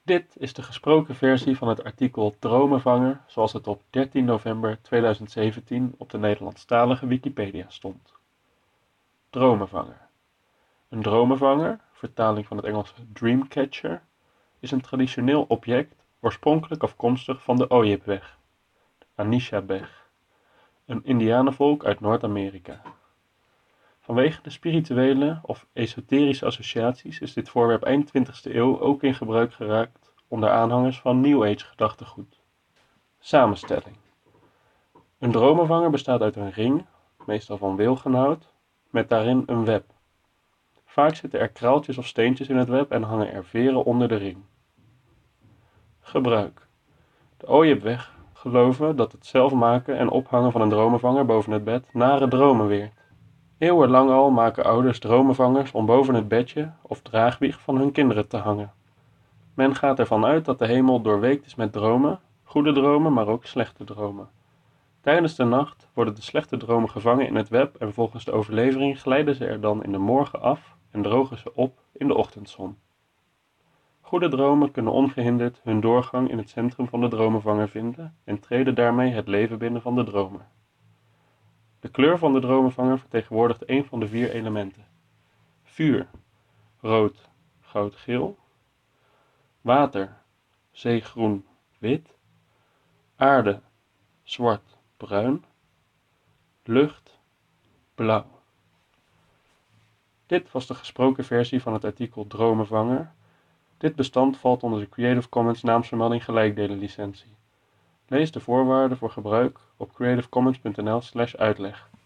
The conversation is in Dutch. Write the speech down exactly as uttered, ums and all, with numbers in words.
Dit is de gesproken versie van het artikel Dromenvanger zoals het op dertien november tweeduizend zeventien op de Nederlandstalige Wikipedia stond. Dromenvanger. Een dromenvanger, vertaling van het Engelse dreamcatcher, is een traditioneel object oorspronkelijk afkomstig van de Ojibweg, Anishinaabe, een indianenvolk uit Noord-Amerika. Vanwege de spirituele of esoterische associaties is dit voorwerp eind twintigste eeuw ook in gebruik geraakt onder aanhangers van New Age gedachtegoed. Samenstelling. Een dromenvanger bestaat uit een ring, meestal van wilgenhout, met daarin een web. Vaak zitten er kraaltjes of steentjes in het web en hangen er veren onder de ring. Gebruik. De Ojibweg geloven dat het zelf maken en ophangen van een dromenvanger boven het bed nare dromen weert. Eeuwenlang al maken ouders dromenvangers om boven het bedje of draagwieg van hun kinderen te hangen. Men gaat ervan uit dat de hemel doorweekt is met dromen, goede dromen, maar ook slechte dromen. Tijdens de nacht worden de slechte dromen gevangen in het web en volgens de overlevering glijden ze er dan in de morgen af en drogen ze op in de ochtendzon. Goede dromen kunnen ongehinderd hun doorgang in het centrum van de dromenvanger vinden en treden daarmee het leven binnen van de dromer. De kleur van de dromenvanger vertegenwoordigt een van de vier elementen. Vuur, rood, goud-geel. Water, zeegroen, wit. Aarde, zwart, bruin. Lucht, blauw. Dit was de gesproken versie van het artikel Dromenvanger. Dit bestand valt onder de Creative Commons naamsvermelding gelijkdelen licentie. Lees de voorwaarden voor gebruik op creativecommons punt n l slash uitleg.